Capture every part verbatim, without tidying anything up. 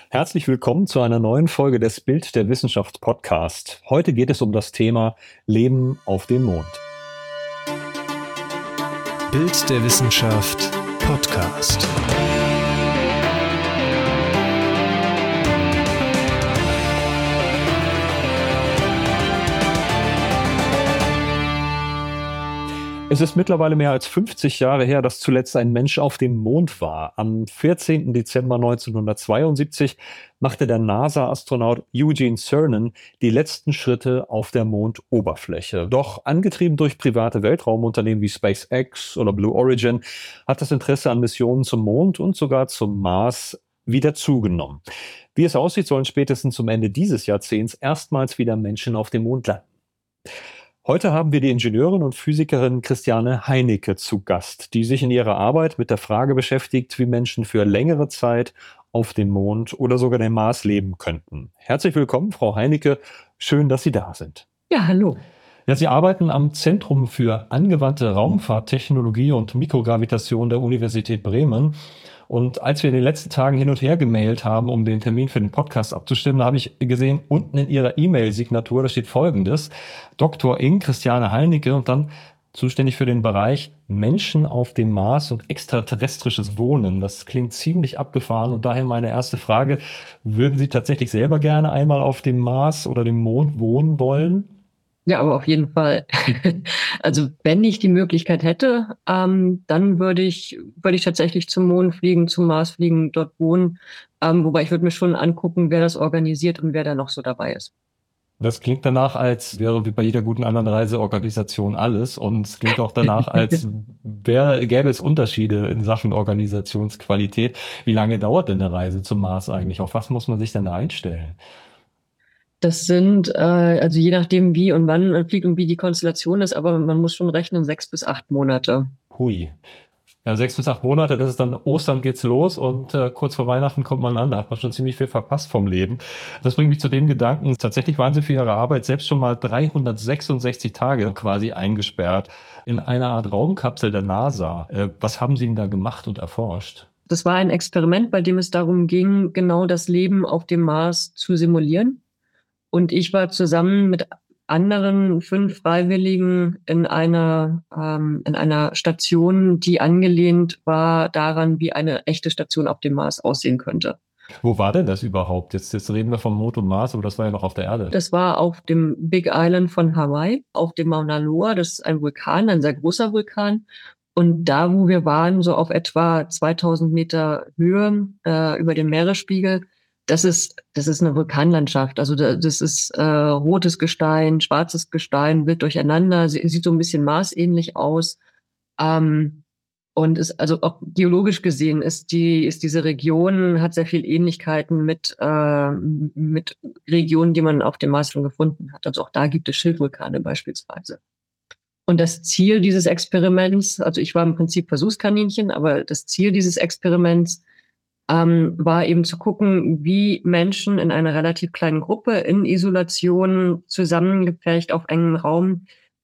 Herzlich willkommen zu einer neuen Folge des Bild der Wissenschaft Podcast. Heute geht es um das Thema Leben auf dem Mond. Bild der Wissenschaft Podcast. Es ist mittlerweile mehr als fünfzig Jahre her, dass zuletzt ein Mensch auf dem Mond war. Am vierzehnten Dezember neunzehnhundertzweiundsiebzig machte der NASA-Astronaut Eugene Cernan die letzten Schritte auf der Mondoberfläche. Doch angetrieben durch private Weltraumunternehmen wie SpaceX oder Blue Origin hat das Interesse an Missionen zum Mond und sogar zum Mars wieder zugenommen. Wie es aussieht, sollen spätestens zum Ende dieses Jahrzehnts erstmals wieder Menschen auf dem Mond landen. Heute haben wir die Ingenieurin und Physikerin Christiane Heinecke zu Gast, die sich in ihrer Arbeit mit der Frage beschäftigt, wie Menschen für längere Zeit auf dem Mond oder sogar dem Mars leben könnten. Herzlich willkommen, Frau Heinecke. Schön, dass Sie da sind. Ja, hallo. Ja, Sie arbeiten am Zentrum für angewandte Raumfahrttechnologie und Mikrogravitation der Universität Bremen. Und als wir in den letzten Tagen hin und her gemailt haben, um den Termin für den Podcast abzustimmen, habe ich gesehen, unten in Ihrer E-Mail-Signatur, da steht Folgendes: Doktor Ing. Christiane Heinecke und dann zuständig für den Bereich Menschen auf dem Mars und extraterrestrisches Wohnen. Das klingt ziemlich abgefahren und daher meine erste Frage: Würden Sie tatsächlich selber gerne einmal auf dem Mars oder dem Mond wohnen wollen? Ja, aber auf jeden Fall. Also wenn ich die Möglichkeit hätte, ähm, dann würde ich, würde ich tatsächlich zum Mond fliegen, zum Mars fliegen, dort wohnen. Ähm, wobei ich würde mir schon angucken, wer das organisiert und wer da noch so dabei ist. Das klingt danach, als wäre wie bei jeder guten anderen Reiseorganisation alles. Und es klingt auch danach, als wäre, gäbe es Unterschiede in Sachen Organisationsqualität. Wie lange dauert denn eine Reise zum Mars eigentlich? Auf was muss man sich denn da einstellen? Das sind, äh, also je nachdem wie und wann man fliegt und wie die Konstellation ist, aber man muss schon rechnen, sechs bis acht Monate. Hui. Ja, sechs bis acht Monate, das ist dann Ostern geht's los und äh, kurz vor Weihnachten kommt man an. Da hat man schon ziemlich viel verpasst vom Leben. Das bringt mich zu dem Gedanken, tatsächlich waren Sie für Ihre Arbeit selbst schon mal dreihundertsechsundsechzig Tage quasi eingesperrt in einer Art Raumkapsel der NASA. Äh, was haben Sie denn da gemacht und erforscht? Das war ein Experiment, bei dem es darum ging, genau das Leben auf dem Mars zu simulieren. Und ich war zusammen mit anderen fünf Freiwilligen in einer, ähm, in einer Station, die angelehnt war daran, wie eine echte Station auf dem Mars aussehen könnte. Wo war denn das überhaupt? Jetzt, jetzt reden wir vom Mond und Mars, aber das war ja noch auf der Erde. Das war auf dem Big Island von Hawaii, auf dem Mauna Loa. Das ist ein Vulkan, ein sehr großer Vulkan. Und da, wo wir waren, so auf etwa zweitausend Meter Höhe äh, über dem Meeresspiegel, Das ist, das ist eine Vulkanlandschaft. Also das ist äh, rotes Gestein, schwarzes Gestein, wild durcheinander. Sie, sieht so ein bisschen marsähnlich aus. Ähm, und ist also auch geologisch gesehen ist die, ist diese Region, hat sehr viel Ähnlichkeiten mit, äh, mit Regionen, die man auf dem Mars schon gefunden hat. Also auch da gibt es Schildvulkane beispielsweise. Und das Ziel dieses Experiments, also ich war im Prinzip Versuchskaninchen, aber das Ziel dieses Experiments Ähm, war eben zu gucken, wie Menschen in einer relativ kleinen Gruppe in Isolation zusammengepfercht auf engem Raum,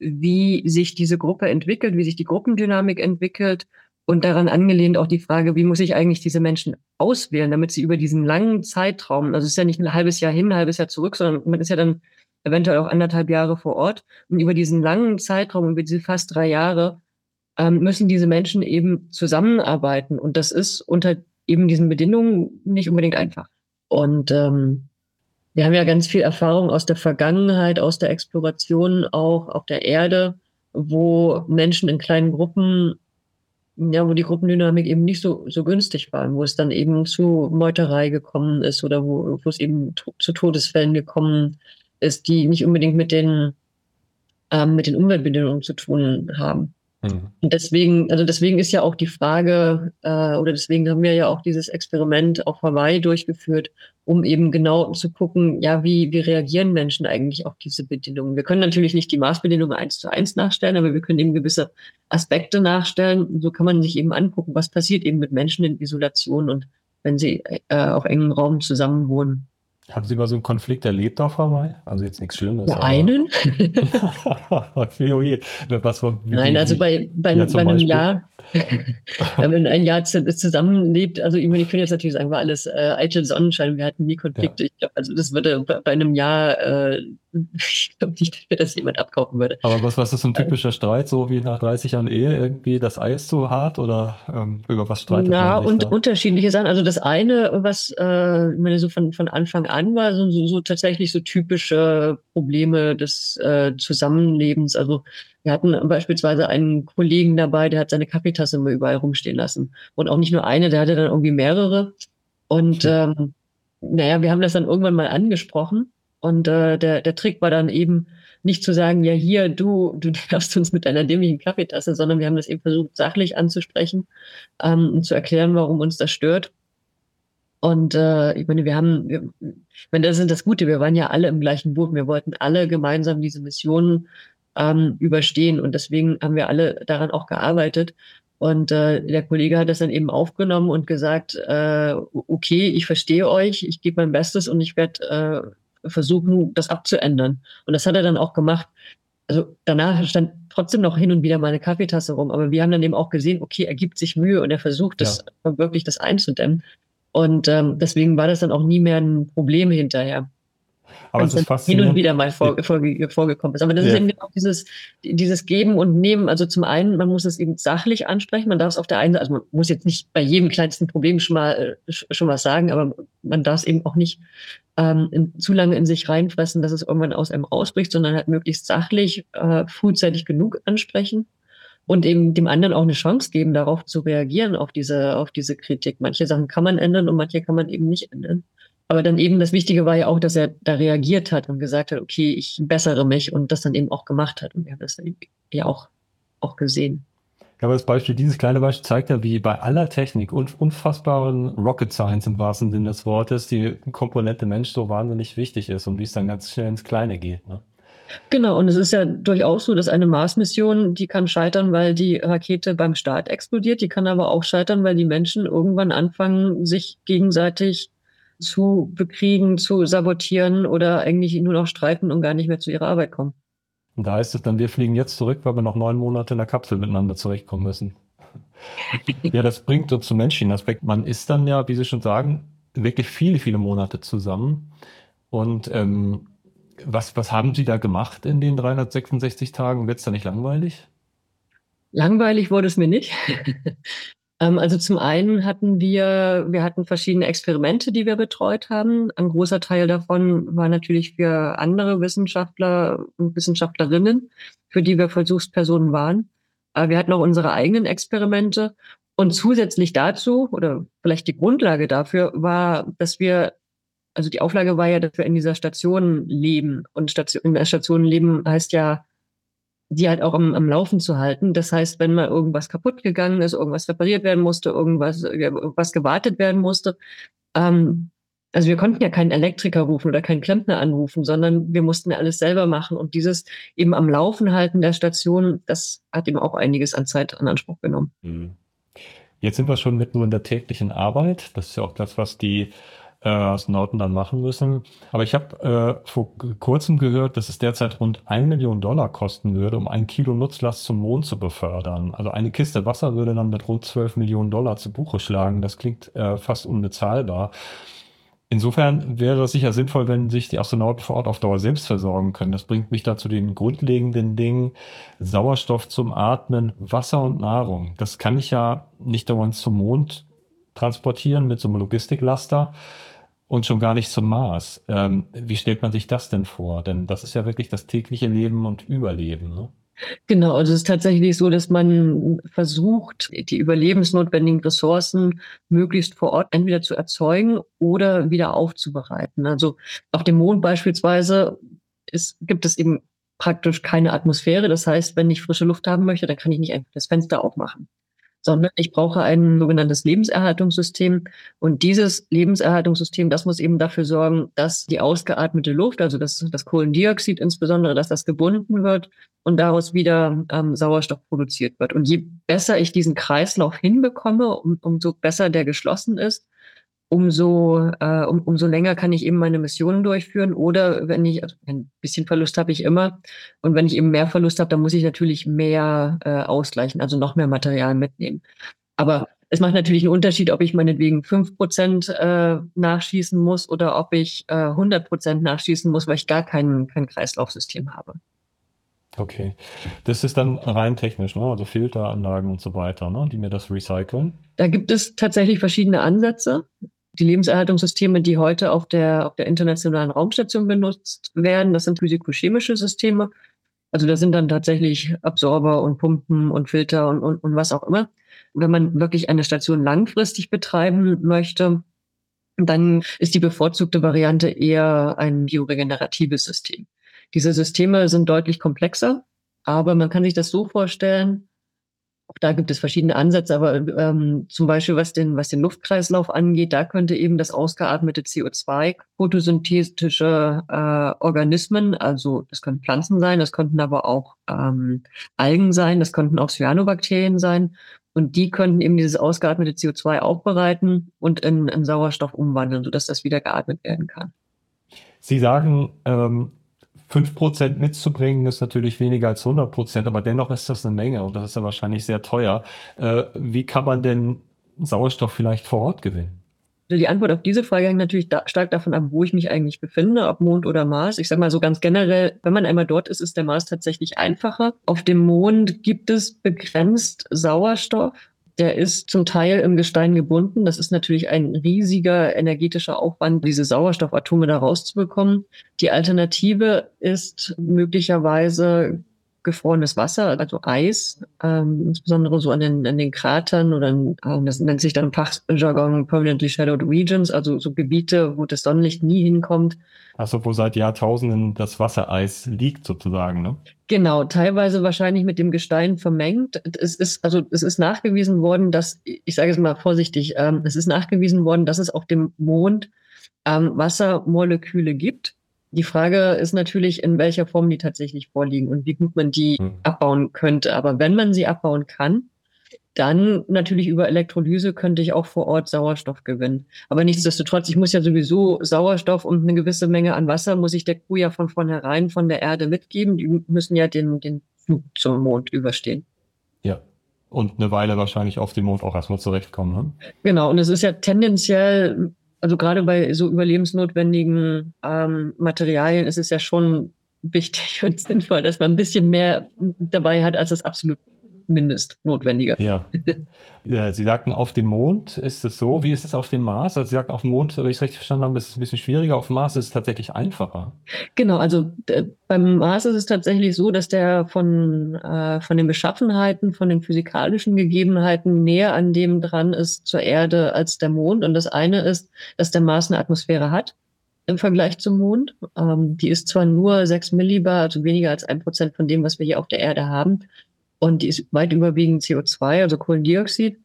wie sich diese Gruppe entwickelt, wie sich die Gruppendynamik entwickelt und daran angelehnt auch die Frage, wie muss ich eigentlich diese Menschen auswählen, damit sie über diesen langen Zeitraum, also es ist ja nicht ein halbes Jahr hin, ein halbes Jahr zurück, sondern man ist ja dann eventuell auch anderthalb Jahre vor Ort und über diesen langen Zeitraum, über diese fast drei Jahre, ähm, müssen diese Menschen eben zusammenarbeiten und das ist unter eben diesen Bedingungen nicht unbedingt einfach. Und ähm, wir haben ja ganz viel Erfahrung aus der Vergangenheit, aus der Exploration auch auf der Erde, wo Menschen in kleinen Gruppen, ja, wo die Gruppendynamik eben nicht so so günstig war, wo es dann eben zu Meuterei gekommen ist oder wo, wo es eben to- zu Todesfällen gekommen ist, die nicht unbedingt mit den ähm, mit den Umweltbedingungen zu tun haben. Und deswegen, also deswegen ist ja auch die Frage, äh, oder deswegen haben wir ja auch dieses Experiment auf Hawaii durchgeführt, um eben genau zu gucken, ja, wie, wie reagieren Menschen eigentlich auf diese Bedingungen? Wir können natürlich nicht die Marsbedingungen eins zu eins nachstellen, aber wir können eben gewisse Aspekte nachstellen. Und so kann man sich eben angucken, was passiert eben mit Menschen in Isolation und wenn sie äh, auf engem Raum zusammenwohnen. Haben Sie mal so einen Konflikt erlebt auf Hawaii? Also jetzt nichts Schlimmes. Ja, einen? Was von, wie, Nein, also bei, bei, ja, bei einem Beispiel? Jahr, Wenn ein Jahr zu, zusammenlebt, also ich meine, ich könnte jetzt natürlich sagen, war alles äh, eitel Sonnenschein, wir hatten nie Konflikte. Ja. Ich glaube, also das würde bei bei einem Jahr, äh, ich glaube nicht, dass mir das jemand abkaufen würde. Aber was, was ist so ein typischer Streit, so wie nach dreißig Jahren Ehe, irgendwie das Ei ist zu hart oder ähm, über was streitet Na, man sich und da? unterschiedliche Sachen. Also das eine, was äh, ich meine, so von, von Anfang an war, so, so, so tatsächlich so typische Probleme des äh, Zusammenlebens. Also wir hatten beispielsweise einen Kollegen dabei, der hat seine Kaffeetasse immer überall rumstehen lassen. Und auch nicht nur eine, der hatte dann irgendwie mehrere. Und ähm, naja, wir haben das dann irgendwann mal angesprochen. Und äh, der, der Trick war dann eben nicht zu sagen, ja hier, du, du darfst uns mit deiner dämlichen Kaffeetasse, sondern wir haben das eben versucht, sachlich anzusprechen, ähm, und zu erklären, warum uns das stört. Und äh, ich meine, wir haben, wir, ich meine, das ist das Gute, wir waren ja alle im gleichen Boot. Wir wollten alle gemeinsam diese Mission ähm, überstehen und deswegen haben wir alle daran auch gearbeitet. Und äh, der Kollege hat das dann eben aufgenommen und gesagt, äh, okay, ich verstehe euch, ich gebe mein Bestes und ich werde äh, versuchen, das abzuändern. Und das hat er dann auch gemacht. Also danach stand trotzdem noch hin und wieder mal eine Kaffeetasse rum, aber wir haben dann eben auch gesehen, okay, er gibt sich Mühe und er versucht, das Ja. wirklich das einzudämmen. Und ähm, deswegen war das dann auch nie mehr ein Problem hinterher. Aber Wenn es es ist dann hin und faszinierend. wieder mal vor, vorge- vorgekommen ist. Aber das ist Ja. eben auch dieses, dieses Geben und Nehmen. Also zum einen, man muss es eben sachlich ansprechen. Man darf es auf der einen, also man muss jetzt nicht bei jedem kleinsten Problem schon mal äh, sch- schon was sagen, aber man darf es eben auch nicht ähm, in, zu lange in sich reinfressen, dass es irgendwann aus einem rausbricht, sondern halt möglichst sachlich, äh, frühzeitig genug ansprechen. Und eben dem anderen auch eine Chance geben, darauf zu reagieren, auf diese, auf diese Kritik. Manche Sachen kann man ändern und manche kann man eben nicht ändern. Aber dann eben das Wichtige war ja auch, dass er da reagiert hat und gesagt hat, okay, ich bessere mich und das dann eben auch gemacht hat. Und wir haben das dann ja auch, auch gesehen. Ja, aber das Beispiel, dieses kleine Beispiel zeigt ja, wie bei aller Technik und unfassbaren Rocket Science im wahrsten Sinne des Wortes die Komponente Mensch so wahnsinnig wichtig ist und wie es dann ganz schnell ins Kleine geht. Ne? Genau, und es ist ja durchaus so, dass eine Mars-Mission, die kann scheitern, weil die Rakete beim Start explodiert. Die kann aber auch scheitern, weil die Menschen irgendwann anfangen, sich gegenseitig zu bekriegen, zu sabotieren oder eigentlich nur noch streiten und gar nicht mehr zu ihrer Arbeit kommen. Und da heißt es dann, wir fliegen jetzt zurück, weil wir noch neun Monate in der Kapsel miteinander zurechtkommen müssen. Ja, das bringt uns zum menschlichen Aspekt. Man ist dann ja, wie Sie schon sagen, wirklich viele, viele Monate zusammen. Und ähm, was, was haben Sie da gemacht in den dreihundertsechsundsechzig Tagen? Wird es da nicht langweilig? Langweilig wurde es mir nicht. Ähm, also zum einen hatten wir, wir hatten verschiedene Experimente, die wir betreut haben. Ein großer Teil davon war natürlich für andere Wissenschaftler und Wissenschaftlerinnen, für die wir Versuchspersonen waren. Aber wir hatten auch unsere eigenen Experimente. Und zusätzlich dazu, oder vielleicht die Grundlage dafür, war, dass wir, also die Auflage war ja, dass wir in dieser Station leben. Und Station, in der Station leben heißt ja, die halt auch am, am Laufen zu halten. Das heißt, wenn mal irgendwas kaputt gegangen ist, irgendwas repariert werden musste, irgendwas, irgendwas gewartet werden musste, ähm, also wir konnten ja keinen Elektriker rufen oder keinen Klempner anrufen, sondern wir mussten ja alles selber machen. Und dieses eben am Laufen halten der Station, das hat eben auch einiges an Zeit in Anspruch genommen. Jetzt sind wir schon mitten in der täglichen Arbeit. Das ist ja auch das, was die äh, Astronauten dann machen müssen. Aber ich habe äh, vor kurzem gehört, dass es derzeit rund eine Million Dollar kosten würde, um ein Kilo Nutzlast zum Mond zu befördern. Also eine Kiste Wasser würde dann mit rund zwölf Millionen Dollar zu Buche schlagen. Das klingt äh, fast unbezahlbar. Insofern wäre es sicher sinnvoll, wenn sich die Astronauten vor Ort auf Dauer selbst versorgen können. Das bringt mich da zu den grundlegenden Dingen: Sauerstoff zum Atmen, Wasser und Nahrung. Das kann ich ja nicht dauernd zum Mond transportieren mit so einem Logistiklaster und schon gar nicht zum Mars. Ähm, wie stellt man sich das denn vor? Denn das ist ja wirklich das tägliche Leben und Überleben, ne? Genau, also es ist tatsächlich so, dass man versucht, die überlebensnotwendigen Ressourcen möglichst vor Ort entweder zu erzeugen oder wieder aufzubereiten. Also auf dem Mond beispielsweise ist, gibt es eben praktisch keine Atmosphäre. Das heißt, wenn ich frische Luft haben möchte, dann kann ich nicht einfach das Fenster aufmachen, sondern ich brauche ein sogenanntes Lebenserhaltungssystem. Und dieses Lebenserhaltungssystem, das muss eben dafür sorgen, dass die ausgeatmete Luft, also das, das Kohlendioxid insbesondere, dass das gebunden wird und daraus wieder ähm, Sauerstoff produziert wird. Und je besser ich diesen Kreislauf hinbekomme, um, umso besser der geschlossen ist, umso, äh, um, umso länger kann ich eben meine Missionen durchführen. Oder wenn ich, also ein bisschen Verlust habe ich immer. Und wenn ich eben mehr Verlust habe, dann muss ich natürlich mehr äh, ausgleichen, also noch mehr Material mitnehmen. Aber es macht natürlich einen Unterschied, ob ich meinetwegen fünf Prozent äh, nachschießen muss oder ob ich äh, hundert Prozent nachschießen muss, weil ich gar kein, kein Kreislaufsystem habe. Okay. Das ist dann rein technisch, ne? Also Filteranlagen und so weiter, ne? Die mir das recyceln. Da gibt es tatsächlich verschiedene Ansätze. Die Lebenserhaltungssysteme, die heute auf der, auf der Internationalen Raumstation benutzt werden, das sind physikochemische Systeme. Also da sind dann tatsächlich Absorber und Pumpen und Filter und, und, und was auch immer. Wenn man wirklich eine Station langfristig betreiben möchte, dann ist die bevorzugte Variante eher ein bioregeneratives System. Diese Systeme sind deutlich komplexer, aber man kann sich das so vorstellen, auch da gibt es verschiedene Ansätze, aber ähm, zum Beispiel was den, was den Luftkreislauf angeht, da könnte eben das ausgeatmete C O zwei photosynthetische äh, Organismen, also das können Pflanzen sein, das könnten aber auch ähm, Algen sein, das könnten auch Cyanobakterien sein. Und die könnten eben dieses ausgeatmete C O zwei aufbereiten und in, in Sauerstoff umwandeln, sodass das wieder geatmet werden kann. Sie sagen, ähm, fünf Prozent mitzubringen ist natürlich weniger als hundert Prozent, aber dennoch ist das eine Menge und das ist ja wahrscheinlich sehr teuer. Äh, wie kann man denn Sauerstoff vielleicht vor Ort gewinnen? Also die Antwort auf diese Frage hängt natürlich da, stark davon ab, wo ich mich eigentlich befinde, ob Mond oder Mars. Ich sage mal so ganz generell, wenn man einmal dort ist, ist der Mars tatsächlich einfacher. Auf dem Mond gibt es begrenzt Sauerstoff. Der ist zum Teil im Gestein gebunden. Das ist natürlich ein riesiger energetischer Aufwand, diese Sauerstoffatome da rauszubekommen. Die Alternative ist möglicherweise gefrorenes Wasser, also Eis, ähm, insbesondere so an den, an den Kratern oder in, ähm, das nennt sich dann Fachjargon Permanently Shadowed Regions, also so Gebiete, wo das Sonnenlicht nie hinkommt. Also wo seit Jahrtausenden das Wassereis liegt sozusagen, ne? Genau, teilweise wahrscheinlich mit dem Gestein vermengt. Es ist, also es ist nachgewiesen worden, dass, ich sage es mal vorsichtig, ähm, es ist nachgewiesen worden, dass es auf dem Mond ähm, Wassermoleküle gibt. Die Frage ist natürlich, in welcher Form die tatsächlich vorliegen und wie gut man die Hm. abbauen könnte. Aber wenn man sie abbauen kann, dann natürlich über Elektrolyse könnte ich auch vor Ort Sauerstoff gewinnen. Aber nichtsdestotrotz, ich muss ja sowieso Sauerstoff und eine gewisse Menge an Wasser muss ich der Crew ja von vornherein von der Erde mitgeben. Die müssen ja den, den Flug zum Mond überstehen. Ja. Und eine Weile wahrscheinlich auf dem Mond auch erstmal zurechtkommen, ne? Genau. Und es ist ja tendenziell, also gerade bei so überlebensnotwendigen ähm, Materialien ist es ja schon wichtig und sinnvoll, dass man ein bisschen mehr dabei hat, als das absolut Mindestnotwendige. Ja. Ja, Sie sagten, auf dem Mond ist es so. Wie ist es auf dem Mars? Also Sie sagten, auf dem Mond, wenn ich es richtig verstanden habe, ist es ein bisschen schwieriger. Auf dem Mars ist es tatsächlich einfacher. Genau, also äh, beim Mars ist es tatsächlich so, dass der von, äh, von den Beschaffenheiten, von den physikalischen Gegebenheiten näher an dem dran ist zur Erde als der Mond. Und das eine ist, dass der Mars eine Atmosphäre hat im Vergleich zum Mond. Ähm, die ist zwar nur sechs Millibar, also weniger als ein Prozent von dem, was wir hier auf der Erde haben. Und die ist weit überwiegend C O zwei, also Kohlendioxid.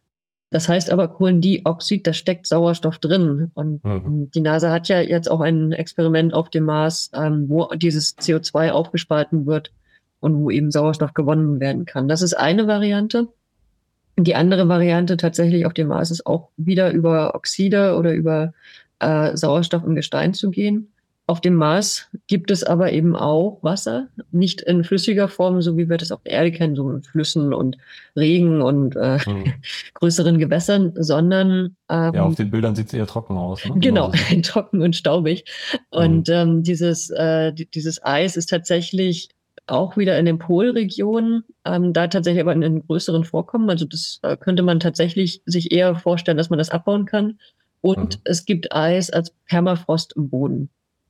Das heißt aber Kohlendioxid, da steckt Sauerstoff drin. Und Mhm. die NASA hat ja jetzt auch ein Experiment auf dem Mars, ähm, wo dieses C O zwei aufgespalten wird und wo eben Sauerstoff gewonnen werden kann. Das ist eine Variante. Die andere Variante tatsächlich auf dem Mars ist auch wieder über Oxide oder über äh, Sauerstoff im Gestein zu gehen. Auf dem Mars gibt es aber eben auch Wasser, nicht in flüssiger Form, so wie wir das auf der Erde kennen, so in Flüssen und Regen und äh, Mhm. größeren Gewässern, sondern ähm, Ja, auf den Bildern sieht es eher trocken aus, ne? genau, Also, trocken und staubig. Und ähm, dieses, äh, die- dieses Eis ist tatsächlich auch wieder in den Polregionen, ähm, da tatsächlich aber in einem größeren Vorkommen. Also das äh, könnte man tatsächlich sich eher vorstellen, dass man das abbauen kann. Und Mhm. es gibt Eis als Permafrost im Boden.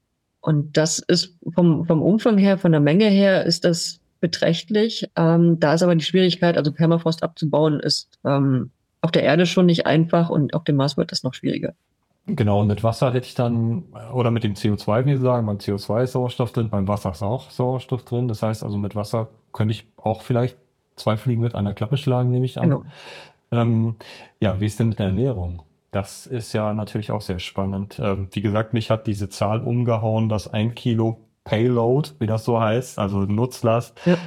Und das ist vom, vom Umfang her, von der Menge her, ist das beträchtlich. Ähm, da ist aber die Schwierigkeit, also Permafrost abzubauen, ist ähm, auf der Erde schon nicht einfach und auf dem Mars wird das noch schwieriger. Genau, und mit Wasser hätte ich dann, oder mit dem C O zwei, wie Sie sagen, beim C O zwei ist Sauerstoff drin, beim Wasser ist auch Sauerstoff drin. Das heißt also, mit Wasser könnte ich auch vielleicht zwei Fliegen mit einer Klappe schlagen, nehme ich an. Genau. Ähm, ja, wie ist denn mit der Ernährung? Das ist ja natürlich auch sehr spannend. Ähm, wie gesagt, mich hat diese Zahl umgehauen, dass ein Kilo Payload, wie das so heißt, also Nutzlast, Ja.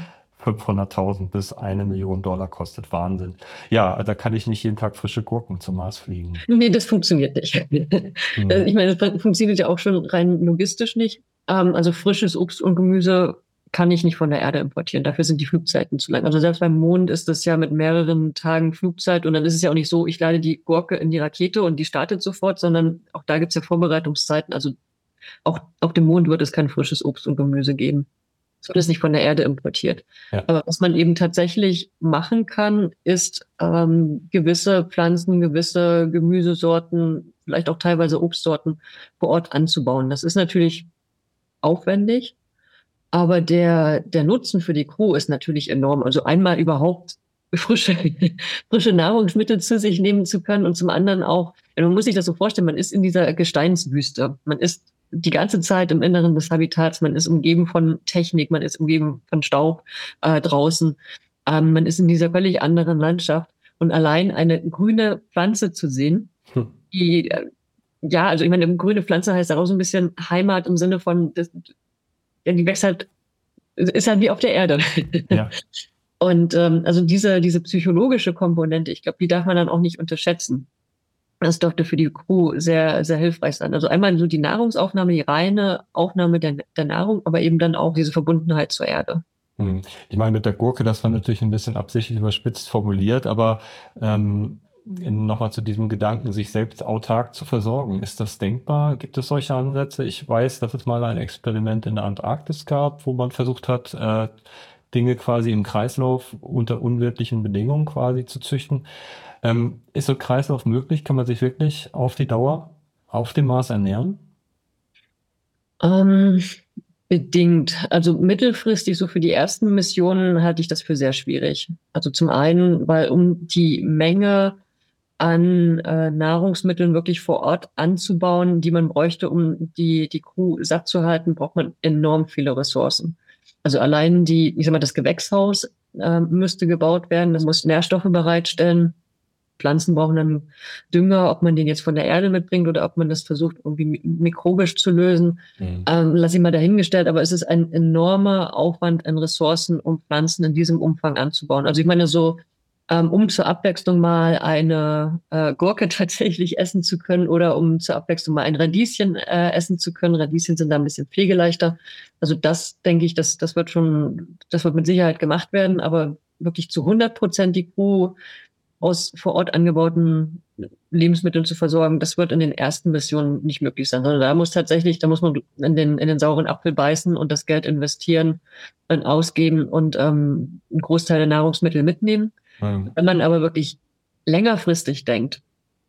fünfhunderttausend bis eine Million Dollar kostet. Wahnsinn. Ja, da kann ich nicht jeden Tag frische Gurken zum Mars fliegen. Nee, das funktioniert nicht. Hm. Ich meine, das funktioniert ja auch schon rein logistisch nicht. Ähm, also frisches Obst und Gemüse kann ich nicht von der Erde importieren. Dafür sind die Flugzeiten zu lang. Also selbst beim Mond ist das ja mit mehreren Tagen Flugzeit und dann ist es ja auch nicht so, ich lade die Gurke in die Rakete und die startet sofort, sondern auch da gibt es ja Vorbereitungszeiten. Also auch auf dem Mond wird es kein frisches Obst und Gemüse geben. Es wird es nicht von der Erde importiert. Ja. Aber was man eben tatsächlich machen kann, ist ähm, gewisse Pflanzen, gewisse Gemüsesorten, vielleicht auch teilweise Obstsorten vor Ort anzubauen. Das ist natürlich aufwendig, aber der, der Nutzen für die Crew ist natürlich enorm. Also einmal überhaupt frische, frische Nahrungsmittel zu sich nehmen zu können und zum anderen auch, man muss sich das so vorstellen, man ist in dieser Gesteinswüste. Man ist die ganze Zeit im Inneren des Habitats, man ist umgeben von Technik, man ist umgeben von Staub äh, draußen. Ähm, man ist in dieser völlig anderen Landschaft und allein eine grüne Pflanze zu sehen, hm. die, äh, ja, also ich meine, eine grüne Pflanze heißt auch so ein bisschen Heimat im Sinne von, das, ja, die wächst halt, ist halt wie auf der Erde. Ja. Und ähm, also diese, diese psychologische Komponente, ich glaube, die darf man dann auch nicht unterschätzen. Das dürfte für die Crew sehr, sehr hilfreich sein. Also einmal so die Nahrungsaufnahme, die reine Aufnahme der, der Nahrung, aber eben dann auch diese Verbundenheit zur Erde. Hm. Ich meine, mit der Gurke, das war natürlich ein bisschen absichtlich überspitzt formuliert, aber ähm, nochmal zu diesem Gedanken, sich selbst autark zu versorgen. Ist das denkbar? Gibt es solche Ansätze? Ich weiß, dass es mal ein Experiment in der Antarktis gab, wo man versucht hat, äh, Dinge quasi im Kreislauf unter unwirtlichen Bedingungen quasi zu züchten. Ähm, ist so ein Kreislauf möglich? Kann man sich wirklich auf die Dauer auf dem Mars ernähren? Ähm, bedingt. Also mittelfristig, so für die ersten Missionen, halte ich das für sehr schwierig. Also zum einen, weil um die Menge an äh, Nahrungsmitteln wirklich vor Ort anzubauen, die man bräuchte, um die, die Crew satt zu halten, braucht man enorm viele Ressourcen. Also allein die, ich sag mal, das Gewächshaus äh, müsste gebaut werden, das muss Nährstoffe bereitstellen. Pflanzen brauchen dann Dünger, ob man den jetzt von der Erde mitbringt oder ob man das versucht, irgendwie mikrobisch zu lösen. Mhm. Ähm, lass ich mal dahingestellt, aber es ist ein enormer Aufwand an Ressourcen, um Pflanzen in diesem Umfang anzubauen. Also ich meine, so ähm, um zur Abwechslung mal eine äh, Gurke tatsächlich essen zu können oder um zur Abwechslung mal ein Radieschen äh, essen zu können. Radieschen sind da ein bisschen pflegeleichter. Also das denke ich, das, das wird schon, das wird mit Sicherheit gemacht werden, aber wirklich zu hundert Prozent die Crew aus vor Ort angebauten Lebensmitteln zu versorgen, das wird in den ersten Missionen nicht möglich sein, sondern da muss tatsächlich, da muss man in den, in den sauren Apfel beißen und das Geld investieren und ausgeben und ähm, einen Großteil der Nahrungsmittel mitnehmen. Mhm. Wenn man aber wirklich längerfristig denkt,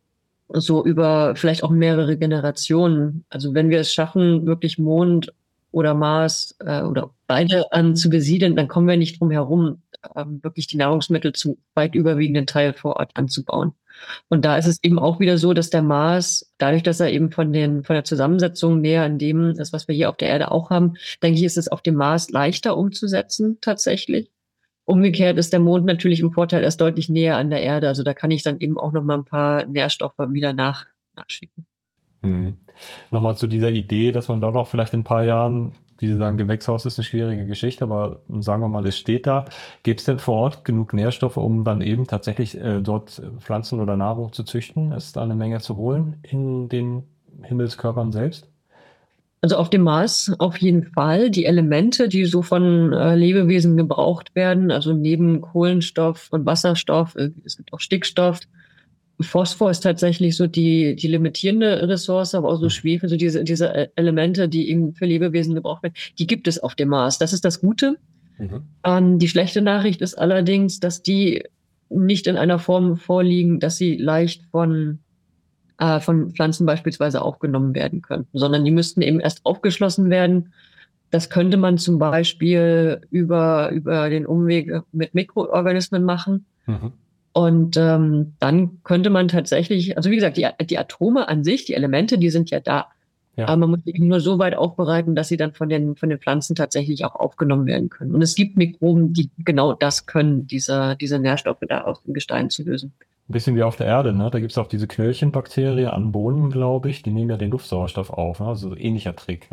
so über vielleicht auch mehrere Generationen, also wenn wir es schaffen, wirklich Mond oder Mars äh, oder beide an zu besiedeln, dann kommen wir nicht drum herum, äh, wirklich die Nahrungsmittel zum weit überwiegenden Teil vor Ort anzubauen. Und da ist es eben auch wieder so, dass der Mars, dadurch, dass er eben von den von der Zusammensetzung näher an dem ist, was wir hier auf der Erde auch haben, denke ich, ist es auf dem Mars leichter umzusetzen tatsächlich. Umgekehrt ist der Mond natürlich im Vorteil erst deutlich näher an der Erde. Also da kann ich dann eben auch noch mal ein paar Nährstoffe wieder nach, nachschicken. Hm. Nochmal zu dieser Idee, dass man da noch vielleicht in ein paar Jahren, wie Sie sagen, Gewächshaus ist eine schwierige Geschichte, aber sagen wir mal, es steht da. Gibt es denn vor Ort genug Nährstoffe, um dann eben tatsächlich äh, dort Pflanzen oder Nahrung zu züchten? Ist da eine Menge zu holen in den Himmelskörpern selbst? Also auf dem Mars auf jeden Fall. Die Elemente, die so von äh, Lebewesen gebraucht werden, also neben Kohlenstoff und Wasserstoff, äh, es gibt auch Stickstoff. Phosphor ist tatsächlich so die, die limitierende Ressource, aber auch so Schwefel, so diese, diese Elemente, die eben für Lebewesen gebraucht werden, die gibt es auf dem Mars. Das ist das Gute. Mhm. Ähm, die schlechte Nachricht ist allerdings, dass die nicht in einer Form vorliegen, dass sie leicht von äh, von Pflanzen beispielsweise aufgenommen werden könnten, sondern die müssten eben erst aufgeschlossen werden. Das könnte man zum Beispiel über, über den Umweg mit Mikroorganismen machen. Mhm. Und ähm, dann könnte man tatsächlich, also wie gesagt, die, die Atome an sich, die Elemente, die sind ja da. Ja. Aber man muss die eben nur so weit aufbereiten, dass sie dann von den, von den Pflanzen tatsächlich auch aufgenommen werden können. Und es gibt Mikroben, die genau das können, diese, diese Nährstoffe da aus dem Gestein zu lösen. Ein bisschen wie auf der Erde, ne? Da gibt es auch diese Knöllchenbakterien an Bohnen, glaube ich, die nehmen ja den Luftsauerstoff auf, ne? Also ähnlicher Trick, ne?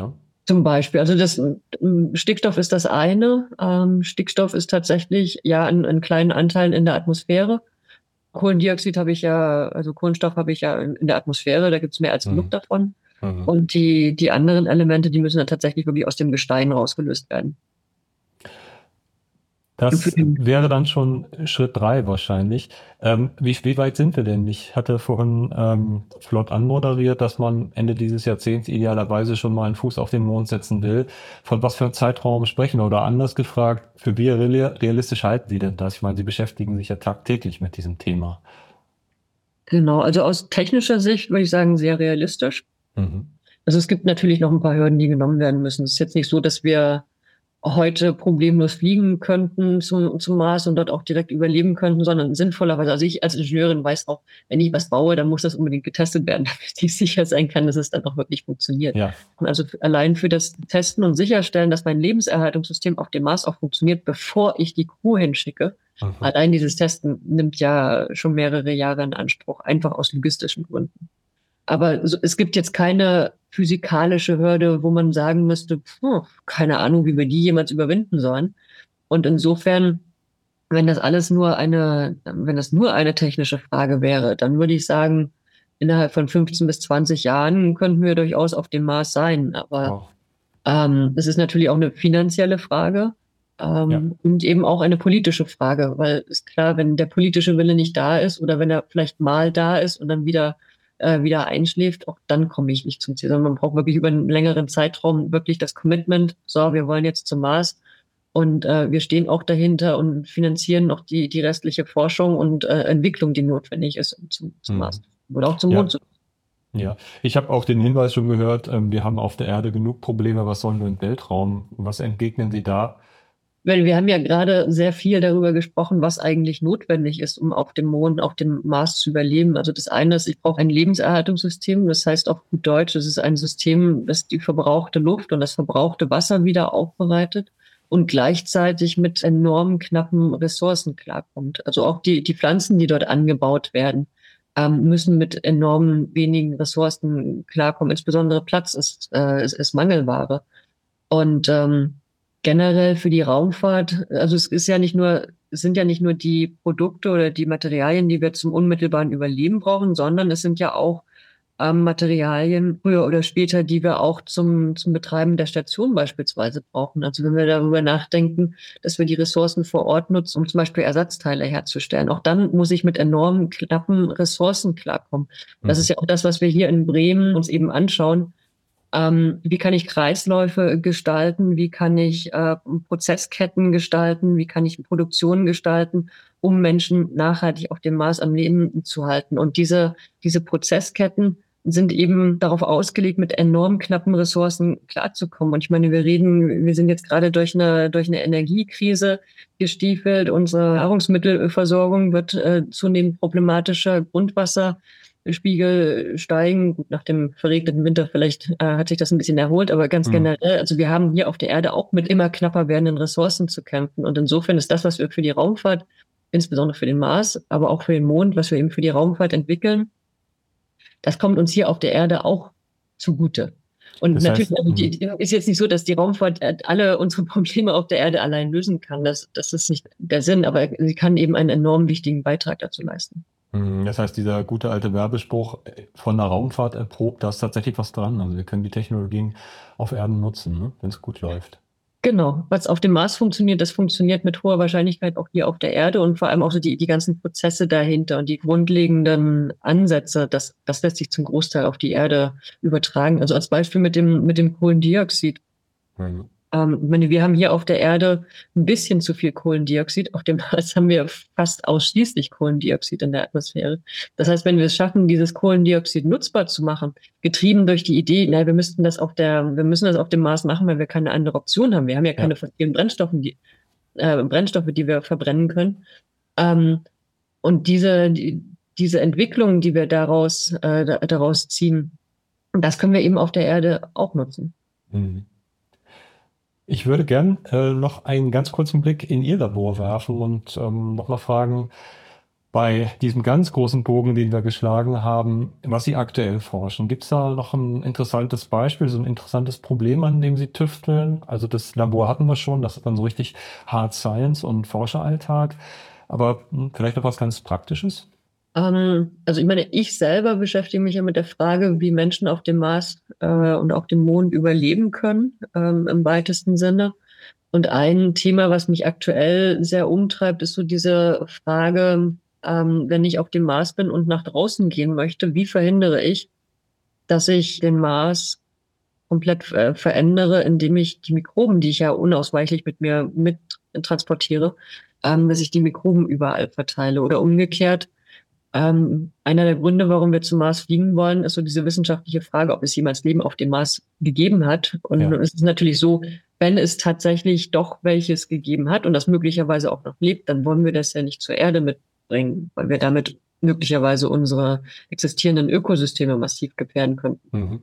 Zum Beispiel, also das ähm, Stickstoff ist das eine. Ähm, Stickstoff ist tatsächlich ja ein, ein kleinen Anteil in der Atmosphäre. Kohlendioxid habe ich ja, also Kohlenstoff habe ich ja in, in der Atmosphäre, da gibt es mehr als genug Mhm. davon. Mhm. Und die, die anderen Elemente, die müssen dann tatsächlich wirklich aus dem Gestein rausgelöst werden. Für Das den, wäre dann schon Schritt drei wahrscheinlich. Ähm, wie, wie weit sind wir denn? Ich hatte vorhin ähm, flott anmoderiert, dass man Ende dieses Jahrzehnts idealerweise schon mal einen Fuß auf den Mond setzen will. Von was für einem Zeitraum sprechen wir? Oder anders gefragt, für wie real- realistisch halten Sie denn das? Ich meine, Sie beschäftigen sich ja tagtäglich mit diesem Thema. genau, also aus technischer Sicht würde ich sagen, sehr realistisch. Mhm. Also es gibt natürlich noch ein paar Hürden, die genommen werden müssen. Es ist jetzt nicht so, dass wir heute problemlos fliegen könnten zum, zum Mars und dort auch direkt überleben könnten, sondern sinnvollerweise, also ich als Ingenieurin weiß auch, wenn ich was baue, dann muss das unbedingt getestet werden, damit ich sicher sein kann, dass es dann auch wirklich funktioniert. Ja. Und also allein für das Testen und Sicherstellen, dass mein Lebenserhaltungssystem auf dem Mars auch funktioniert, bevor ich die Crew hinschicke, Mhm. allein dieses Testen nimmt ja schon mehrere Jahre in Anspruch, einfach aus logistischen Gründen. Aber so, es gibt jetzt keine physikalische Hürde, wo man sagen müsste, puh, keine Ahnung, wie wir die jemals überwinden sollen. Und insofern, wenn das alles nur eine, wenn das nur eine technische Frage wäre, dann würde ich sagen, innerhalb von fünfzehn bis zwanzig Jahren könnten wir durchaus auf dem Mars sein. Aber Wow. ähm, es ist natürlich auch eine finanzielle Frage. Ja. Ähm, und eben auch eine politische Frage, weil ist klar, wenn der politische Wille nicht da ist oder wenn er vielleicht mal da ist und dann wieder äh, wieder einschläft, auch dann komme ich nicht zum Ziel, sondern man braucht wirklich über einen längeren Zeitraum wirklich das Commitment, so, wir wollen jetzt zum Mars und äh, wir stehen auch dahinter und finanzieren noch die, die restliche Forschung und äh, Entwicklung, die notwendig ist, um zum, zum Mars Mhm. oder auch zum Mond Ja. zu. Ja, ich habe auch den Hinweis schon gehört, ähm, wir haben auf der Erde genug Probleme, was sollen wir im Weltraum? Was entgegnen Sie da? Weil wir haben ja gerade sehr viel darüber gesprochen, was eigentlich notwendig ist, um auf dem Mond, auf dem Mars zu überleben. Also das eine ist, ich brauche ein Lebenserhaltungssystem. Das heißt auf gut Deutsch, es ist ein System, das die verbrauchte Luft und das verbrauchte Wasser wieder aufbereitet und gleichzeitig mit enorm knappen Ressourcen klarkommt. Also auch die, die Pflanzen, die dort angebaut werden, ähm, müssen mit enorm wenigen Ressourcen klarkommen. Insbesondere Platz ist, äh, ist, ist Mangelware. Und ähm, generell für die Raumfahrt, also es ist ja nicht nur, es sind ja nicht nur die Produkte oder die Materialien, die wir zum unmittelbaren Überleben brauchen, sondern es sind ja auch ähm, Materialien früher oder später, die wir auch zum, zum Betreiben der Station beispielsweise brauchen. Also wenn wir darüber nachdenken, dass wir die Ressourcen vor Ort nutzen, um zum Beispiel Ersatzteile herzustellen, auch dann muss ich mit enormen knappen Ressourcen klarkommen. Das ist Mhm. ja auch das, was wir hier in Bremen uns eben anschauen. Ähm, wie kann ich Kreisläufe gestalten? Wie kann ich äh, Prozessketten gestalten? Wie kann ich Produktionen gestalten, um Menschen nachhaltig auf dem Mars am Leben zu halten? Und diese, diese Prozessketten sind eben darauf ausgelegt, mit enorm knappen Ressourcen klarzukommen. Und ich meine, wir reden, wir sind jetzt gerade durch eine, durch eine Energiekrise gestiefelt. Unsere Nahrungsmittelversorgung wird äh, zunehmend problematischer. Grundwasser Spiegel steigen. Gut, nach dem verregneten Winter vielleicht äh, hat sich das ein bisschen erholt, aber ganz Mhm. generell, also wir haben hier auf der Erde auch mit immer knapper werdenden Ressourcen zu kämpfen. Und insofern ist das, was wir für die Raumfahrt, insbesondere für den Mars, aber auch für den Mond, was wir eben für die Raumfahrt entwickeln, das kommt uns hier auf der Erde auch zugute. Und Das natürlich heißt, also die, mhm. die ist jetzt nicht so, dass die Raumfahrt äh, alle unsere Probleme auf der Erde allein lösen kann. Das, das ist nicht der Sinn, aber sie kann eben einen enorm wichtigen Beitrag dazu leisten. Mhm. Das heißt, dieser gute alte Werbespruch äh, von der Raumfahrt erprobt, da ist tatsächlich was dran. Also wir können die Technologien auf Erden nutzen, ne? Wenn es gut läuft. Genau, was auf dem Mars funktioniert, das funktioniert mit hoher Wahrscheinlichkeit auch hier auf der Erde und vor allem auch so die, die ganzen Prozesse dahinter und die grundlegenden Ansätze, das, das lässt sich zum Großteil auf die Erde übertragen. Also als Beispiel mit dem, mit dem Kohlendioxid. Mhm. Ähm, ich meine, wir haben hier auf der Erde ein bisschen zu viel Kohlendioxid. Auf dem Mars haben wir fast ausschließlich Kohlendioxid in der Atmosphäre. Das heißt, wenn wir es schaffen, dieses Kohlendioxid nutzbar zu machen, getrieben durch die Idee, na, wir müssten das auf der, wir müssen das auf dem Mars machen, weil wir keine andere Option haben. Wir haben ja keine Ja. fossilen Brennstoffe, die, äh, Brennstoffe, die wir verbrennen können. Ähm, und diese, die, diese Entwicklung, die wir daraus, äh, da, daraus ziehen, das können wir eben auf der Erde auch nutzen. Mhm. Ich würde gern äh, noch einen ganz kurzen Blick in Ihr Labor werfen und ähm, noch mal fragen, bei diesem ganz großen Bogen, den wir geschlagen haben, was Sie aktuell forschen. Gibt es da noch ein interessantes Beispiel, so ein interessantes Problem, an dem Sie tüfteln? Also das Labor hatten wir schon, das ist dann so richtig Hard Science und Forscheralltag. Aber hm, vielleicht noch was ganz Praktisches? Ähm, also ich meine, ich selber beschäftige mich ja mit der Frage, wie Menschen auf dem Mars äh, und auf dem Mond überleben können, ähm, im weitesten Sinne. Und ein Thema, was mich aktuell sehr umtreibt, ist so diese Frage, ähm, wenn ich auf dem Mars bin und nach draußen gehen möchte, wie verhindere ich, dass ich den Mars komplett äh, verändere, indem ich die Mikroben, die ich ja unausweichlich mit mir mit transportiere, ähm, dass ich die Mikroben überall verteile oder umgekehrt. Ähm, einer der Gründe, warum wir zum Mars fliegen wollen, ist so diese wissenschaftliche Frage, ob es jemals Leben auf dem Mars gegeben hat. Und Ja. es ist natürlich so, wenn es tatsächlich doch welches gegeben hat und das möglicherweise auch noch lebt, dann wollen wir das ja nicht zur Erde mitbringen, weil wir damit möglicherweise unsere existierenden Ökosysteme massiv gefährden könnten. Mhm.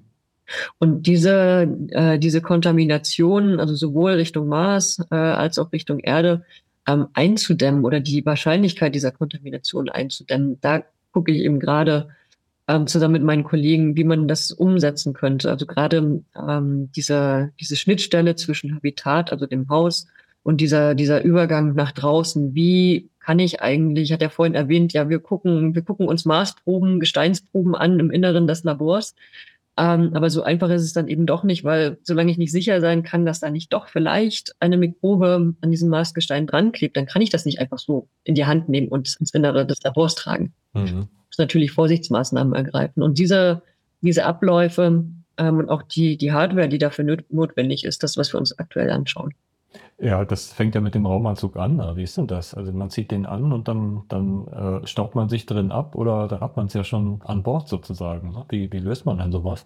Und diese, äh, diese Kontamination, also sowohl Richtung Mars äh, als auch Richtung Erde, ähm, einzudämmen oder die Wahrscheinlichkeit dieser Kontamination einzudämmen, da gucke ich eben gerade ähm, zusammen mit meinen Kollegen, wie man das umsetzen könnte. Also gerade ähm, diese, diese Schnittstelle zwischen Habitat, also dem Haus, und dieser, dieser Übergang nach draußen. Wie kann ich eigentlich, ich hatte ja vorhin erwähnt, ja, wir gucken, wir gucken uns Marsproben, Gesteinsproben an im Inneren des Labors. Ähm, aber so einfach ist es dann eben doch nicht, weil solange ich nicht sicher sein kann, dass da nicht doch vielleicht eine Mikrobe an diesem Marsgestein dran klebt, dann kann ich das nicht einfach so in die Hand nehmen und ins Innere des Labors tragen. Mhm. Ich muss natürlich Vorsichtsmaßnahmen ergreifen. Und diese, diese Abläufe ähm, und auch die, die Hardware, die dafür not- notwendig ist, das, was wir uns aktuell anschauen. Ja, das fängt ja mit dem Raumanzug an. Na, wie ist denn das? Also man zieht den an und dann, dann äh, staubt man sich drin ab oder da hat man es ja schon an Bord sozusagen. Ne? Wie, wie löst man denn sowas?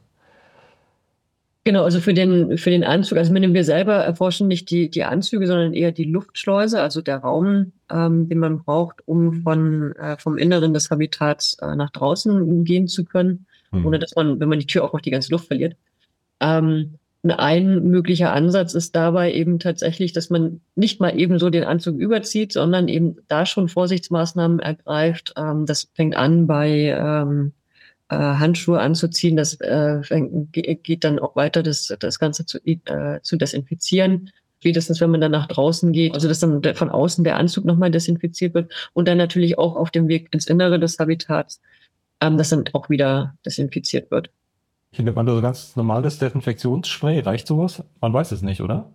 Genau, also für den, für den Anzug, also wir selber erforschen nicht die, die Anzüge, sondern eher die Luftschleuse, also der Raum, ähm, den man braucht, um von, äh, vom Inneren des Habitats äh, nach draußen gehen zu können, Hm. ohne dass man, wenn man die Tür auch noch die ganze Luft verliert. Ähm, und ein möglicher Ansatz ist dabei eben tatsächlich, dass man nicht mal eben so den Anzug überzieht, sondern eben da schon Vorsichtsmaßnahmen ergreift. Ähm, das fängt an bei ähm, äh, Handschuhe anzuziehen. Das äh, fängt, geht dann auch weiter, das, das Ganze zu, äh, zu desinfizieren. Spätestens, wenn man dann nach draußen geht, also dass dann von außen der Anzug nochmal desinfiziert wird und dann natürlich auch auf dem Weg ins Innere des Habitats, ähm, das dann auch wieder desinfiziert wird. Hier nimmt man so ganz normales Desinfektionsspray. Reicht sowas? Man weiß es nicht, oder?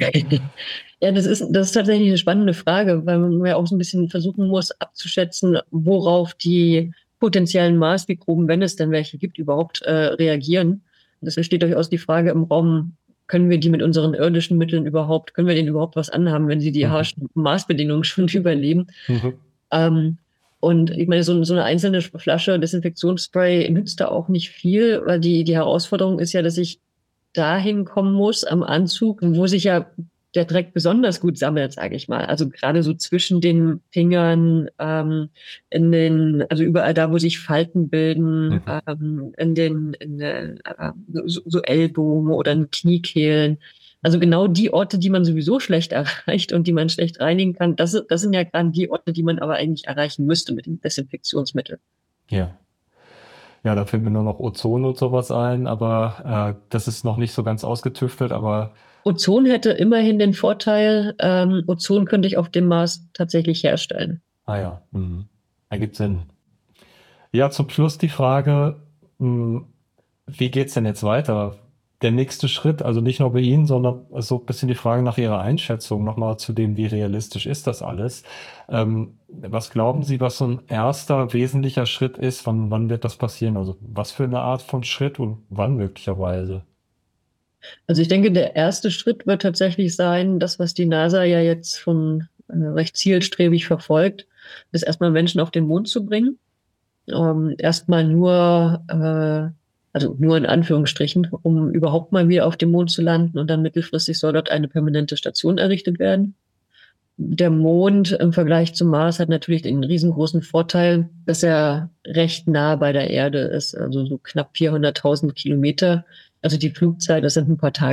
Ja, das ist, das ist tatsächlich eine spannende Frage, weil man ja auch so ein bisschen versuchen muss, abzuschätzen, worauf die potenziellen Marsmikroben, wenn es denn welche gibt, überhaupt äh, reagieren. Deswegen steht durchaus die Frage im Raum, können wir die mit unseren irdischen Mitteln überhaupt, können wir denen überhaupt was anhaben, wenn sie die Mhm. harschen Marsbedingungen schon überleben? Mhm. Ähm, und ich meine, so, so eine einzelne Flasche Desinfektionsspray nützt da auch nicht viel, weil die, die Herausforderung ist ja, dass ich dahin kommen muss am Anzug, wo sich ja der Dreck besonders gut sammelt, sage ich mal. Also gerade so zwischen den Fingern, ähm, in den, also überall da, wo sich Falten bilden, Mhm. ähm, in den, in den äh, so, so Ellbogen oder in Kniekehlen. Also genau die Orte, die man sowieso schlecht erreicht und die man schlecht reinigen kann, das, das sind ja gerade die Orte, die man aber eigentlich erreichen müsste mit dem Desinfektionsmittel. Ja. Ja, da fällt mir nur noch Ozon und sowas ein, aber äh, das ist noch nicht so ganz ausgetüftelt, aber Ozon hätte immerhin den Vorteil, ähm, Ozon könnte ich auf dem Mars tatsächlich herstellen. ah ja, mhm. Ergibt Sinn. Ja, zum Schluss die Frage, mh, wie geht's denn jetzt weiter? Der nächste Schritt, also nicht nur bei Ihnen, sondern so ein bisschen die Frage nach Ihrer Einschätzung nochmal zu dem, wie realistisch ist das alles? Ähm, was glauben Sie, was so ein erster wesentlicher Schritt ist? Wann, wann wird das passieren? Also was für eine Art von Schritt und wann möglicherweise? Also ich denke, der erste Schritt wird tatsächlich sein, das, was die NASA ja jetzt schon äh, recht zielstrebig verfolgt, ist erstmal Menschen auf den Mond zu bringen. Ähm, erstmal nur, äh, also nur in Anführungsstrichen, um überhaupt mal wieder auf dem Mond zu landen und dann mittelfristig soll dort eine permanente Station errichtet werden. Der Mond im Vergleich zum Mars hat natürlich den riesengroßen Vorteil, dass er recht nah bei der Erde ist, also so knapp vierhunderttausend Kilometer. Also die Flugzeit, das sind ein paar Tage.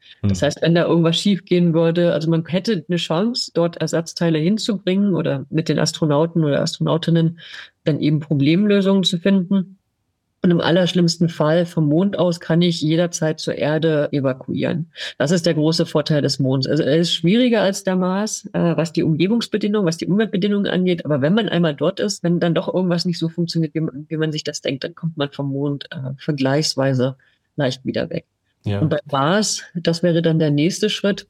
Das heißt, wenn da irgendwas schief gehen würde, also man hätte eine Chance, dort Ersatzteile hinzubringen oder mit den Astronauten oder Astronautinnen dann eben Problemlösungen zu finden. Und im allerschlimmsten Fall vom Mond aus kann ich jederzeit zur Erde evakuieren. Das ist der große Vorteil des Monds. Also er ist schwieriger als der Mars, äh, was die Umgebungsbedingungen, was die Umweltbedingungen angeht. Aber wenn man einmal dort ist, wenn dann doch irgendwas nicht so funktioniert, wie man, wie man sich das denkt, dann kommt man vom Mond äh, vergleichsweise leicht wieder weg. Ja. Und bei Mars, das wäre dann der nächste Schritt.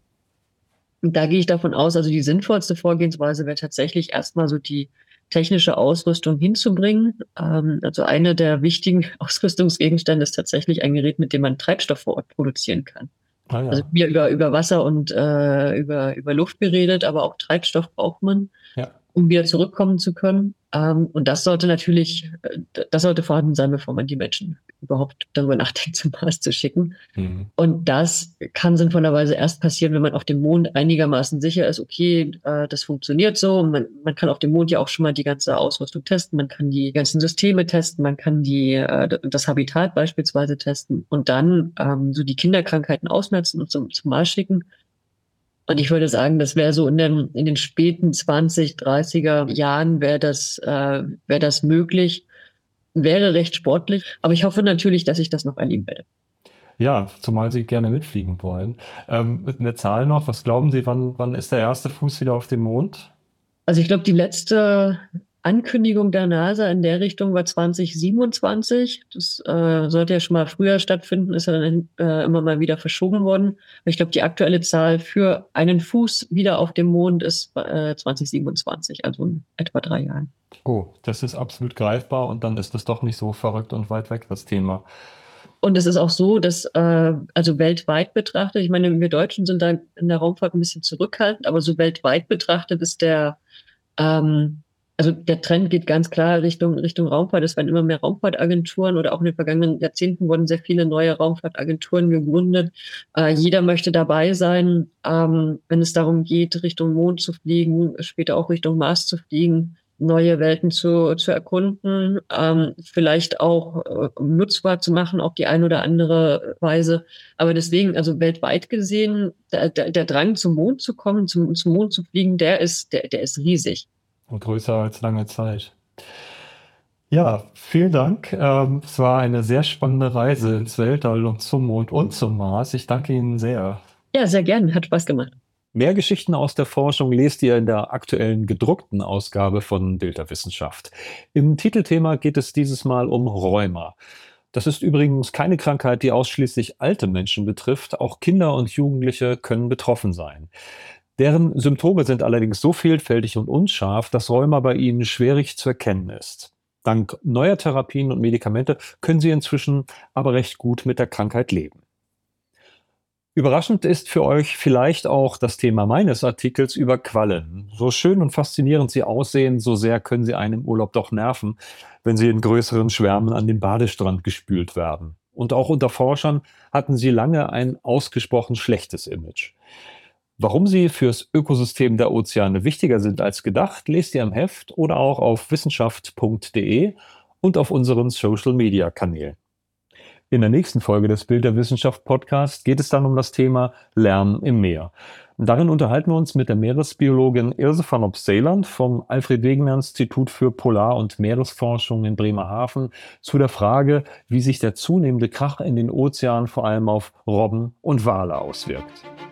Und da gehe ich davon aus, also die sinnvollste Vorgehensweise wäre tatsächlich erstmal so die technische Ausrüstung hinzubringen. Ähm, also eine der wichtigen Ausrüstungsgegenstände ist tatsächlich ein Gerät, mit dem man Treibstoff vor Ort produzieren kann. Ah, ja. Also wir über, über Wasser und äh, über, über Luft geredet, aber auch Treibstoff braucht man, ja, um wieder zurückkommen zu können. Ähm, und das sollte natürlich, das sollte vorhanden sein, bevor man die Menschen überhaupt darüber nachdenkt, zum Mars zu schicken. Mhm. Und das kann sinnvollerweise erst passieren, wenn man auf dem Mond einigermaßen sicher ist, okay, äh, das funktioniert so. Man, man kann auf dem Mond ja auch schon mal die ganze Ausrüstung testen, man kann die ganzen Systeme testen, man kann die, äh, das Habitat beispielsweise testen und dann ähm, so die Kinderkrankheiten ausmerzen und zum, zum Mars schicken. Und ich würde sagen, das wäre so in den, in den späten zwanzig, dreißiger Jahren wäre das, äh, wäre das möglich. Wäre recht sportlich, aber ich hoffe natürlich, dass ich das noch erleben werde. Ja, zumal Sie gerne mitfliegen wollen. Ähm, mit einer Zahl noch, was glauben Sie, wann, wann ist der erste Fuß wieder auf dem Mond? Also ich glaube, die letzte Ankündigung der NASA in der Richtung war zwanzig siebenundzwanzig. Das äh, sollte ja schon mal früher stattfinden, ist ja dann äh, immer mal wieder verschoben worden. Aber ich glaube, die aktuelle Zahl für einen Fuß wieder auf dem Mond ist äh, zwanzig siebenundzwanzig, also in etwa drei Jahren. Oh, das ist absolut greifbar und dann ist das doch nicht so verrückt und weit weg, das Thema. Und es ist auch so, dass, äh, also weltweit betrachtet, ich meine, wir Deutschen sind da in der Raumfahrt ein bisschen zurückhaltend, aber so weltweit betrachtet ist der, ähm, also der Trend geht ganz klar Richtung, Richtung Raumfahrt. Es werden immer mehr Raumfahrtagenturen oder auch in den vergangenen Jahrzehnten wurden sehr viele neue Raumfahrtagenturen gegründet. Äh, jeder möchte dabei sein, ähm, wenn es darum geht, Richtung Mond zu fliegen, später auch Richtung Mars zu fliegen, neue Welten zu, zu erkunden, ähm, vielleicht auch äh, nutzbar zu machen auf die eine oder andere Weise. Aber deswegen, also weltweit gesehen, der, der, der Drang zum Mond zu kommen, zum, zum Mond zu fliegen, der ist, der, der ist riesig. Und größer als lange Zeit. Ja, vielen Dank. Ähm, es war eine sehr spannende Reise ins Weltall und zum Mond und zum Mars. Ich danke Ihnen sehr. Ja, sehr gerne. Hat Spaß gemacht. Mehr Geschichten aus der Forschung lest ihr in der aktuellen gedruckten Ausgabe von Bild der Wissenschaft. Im Titelthema geht es dieses Mal um Rheuma. Das ist übrigens keine Krankheit, die ausschließlich alte Menschen betrifft. Auch Kinder und Jugendliche können betroffen sein. Deren Symptome sind allerdings so vielfältig und unscharf, dass Rheuma bei ihnen schwierig zu erkennen ist. Dank neuer Therapien und Medikamente können sie inzwischen aber recht gut mit der Krankheit leben. Überraschend ist für euch vielleicht auch das Thema meines Artikels über Quallen. So schön und faszinierend sie aussehen, so sehr können sie einen im Urlaub doch nerven, wenn sie in größeren Schwärmen an den Badestrand gespült werden. Und auch unter Forschern hatten sie lange ein ausgesprochen schlechtes Image. Warum sie fürs Ökosystem der Ozeane wichtiger sind als gedacht, lest ihr im Heft oder auch auf wissenschaft punkt de und auf unseren Social-Media-Kanälen. In der nächsten Folge des Bild der Wissenschaft Podcast geht es dann um das Thema Lärm im Meer. Darin unterhalten wir uns mit der Meeresbiologin Ilse van Opstheeland vom Alfred-Wegener-Institut für Polar- und Meeresforschung in Bremerhaven zu der Frage, wie sich der zunehmende Krach in den Ozeanen vor allem auf Robben und Wale auswirkt.